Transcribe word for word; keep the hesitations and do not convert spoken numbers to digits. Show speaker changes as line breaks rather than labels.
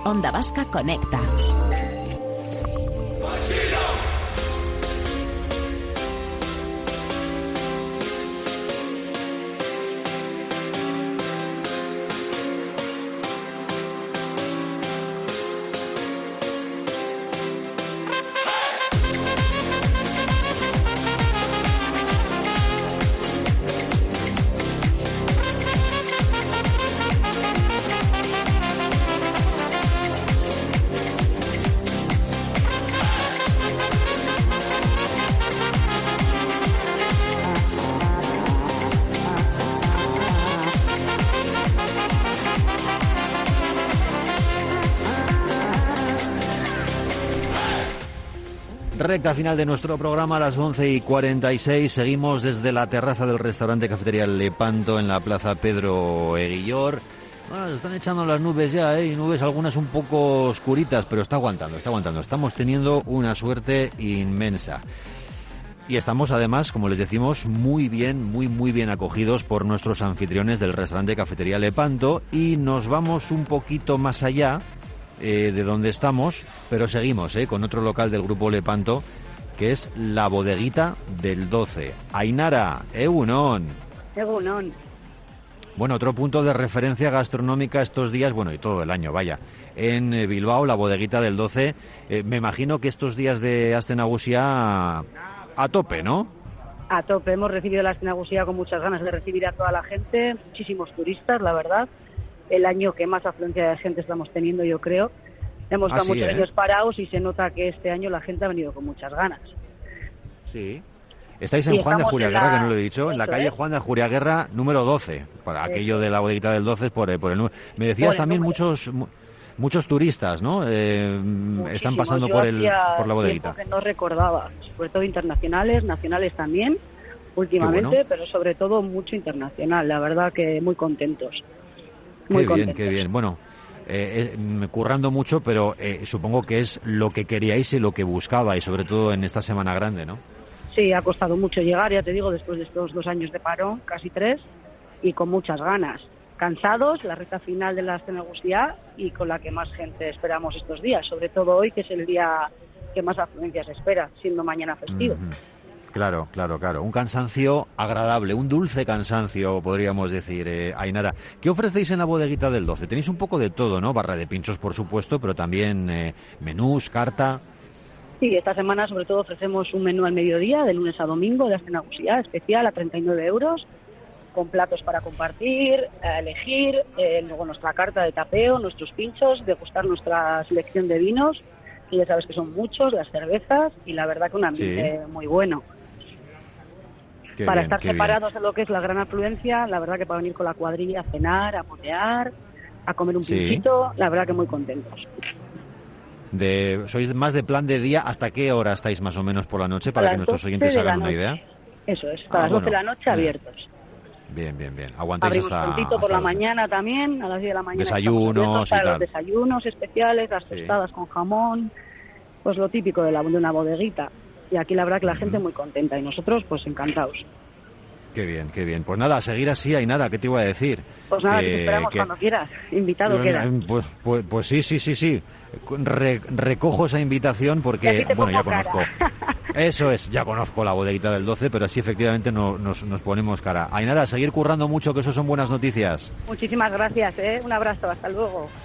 Onda Vasca Conecta.
Recta final de nuestro programa a las once y cuarenta y seis. Seguimos desde la terraza del restaurante Cafetería Lepanto en la plaza Pedro Eguillor. Bueno, se están echando las nubes ya, ¿eh? Y nubes algunas un poco oscuritas, pero está aguantando, está aguantando. Estamos teniendo una suerte inmensa. Y estamos además, como les decimos, muy bien, muy muy bien acogidos por nuestros anfitriones del restaurante Cafetería Lepanto. Y nos vamos un poquito más allá Eh, de donde estamos, pero seguimos eh, con otro local del Grupo Lepanto, que es la Bodeguita del doce. Ainara, Egunon.
Egunon.
Bueno, otro punto de referencia gastronómica estos días, bueno, y todo el año, vaya, en eh, Bilbao, la Bodeguita del doce. Eh, me imagino que estos días de Aste Nagusia a, a tope, ¿no?
A tope, hemos recibido la Aste Nagusia con muchas ganas de recibir a toda la gente, muchísimos turistas, la verdad. El año que más afluencia de gente estamos teniendo, yo creo. Hemos estado muchos
¿eh?
años parados y se nota que este año la gente ha venido con muchas ganas.
Sí. Estáis en
y
Juan de Ajuriaguerra, la... que no lo he dicho, en la calle
es.
Juan de Ajuriaguerra número doce. Para
Eso.
Aquello de la Bodeguita del doce por, por el número. Me decías
por
también
número.
muchos muchos turistas, ¿no? Eh, están pasando
yo
por el por la
tiempo
bodeguita.
Que no recordaba, sobre todo internacionales, nacionales también, últimamente,
bueno.
pero sobre todo mucho internacional. La verdad que muy contentos. Muy
qué
contentos.
bien, qué bien. Bueno, eh, eh, currando mucho, pero eh, supongo que es lo que queríais y lo que buscabais, sobre todo en esta semana grande, ¿no?
Sí, ha costado mucho llegar, ya te digo, después de estos dos años de parón, casi tres, y con muchas ganas. Cansados, la recta final de la Aste Nagusia y con la que más gente esperamos estos días, sobre todo hoy, que es el día que más afluencia se espera, siendo mañana festivo.
Mm-hmm. Claro, claro, claro. Un cansancio agradable, un dulce cansancio, podríamos decir, eh, Ainara. ¿Qué ofrecéis en la Bodeguita del doce? Tenéis un poco de todo, ¿no? Barra de pinchos, por supuesto, pero también eh, menús, carta.
Sí, esta semana sobre todo ofrecemos un menú al mediodía, de lunes a domingo, de Aste Nagusia, especial a treinta y nueve euros, con platos para compartir, a elegir, eh, luego nuestra carta de tapeo, nuestros pinchos, degustar nuestra selección de vinos, que ya sabes que son muchos, las cervezas, y la verdad que un ambiente sí. muy bueno.
Qué
para
bien,
estar
qué
separados
bien.
de lo que es la gran afluencia, la verdad que para venir con la cuadrilla a cenar, a potear, a comer un
sí.
pinchito, la verdad que muy contentos.
De, ¿Sois más de plan de día? ¿Hasta qué hora estáis más o menos por la noche? Para que nuestros oyentes hagan una idea.
Eso es, hasta
ah,
las
bueno.
doce de la noche abiertos.
Bien, bien, bien. Aguantáis
Abrimos
hasta...
prontito por
hasta
la mañana también, a las diez de la mañana.
Desayunos
para
y tal.
Los desayunos especiales, las tostadas sí. con jamón, pues lo típico de, la, de una bodeguita. Y aquí la verdad que la uh-huh. gente muy contenta y nosotros pues encantados.
Qué bien, qué bien. Pues nada, a seguir así, Ainara, ¿qué te iba a decir?
Pues nada,
que,
te esperamos que... cuando quieras. Invitado
eh,
quedas.
Pues, pues, pues sí, sí, sí, sí. Re, recojo esa invitación porque, bueno, ya conozco. Eso es, ya conozco la Bodeguita del doce, pero así efectivamente no, nos, nos ponemos cara. Ainara, a seguir currando mucho, que eso son buenas noticias.
Muchísimas gracias, ¿eh? Un abrazo, hasta luego.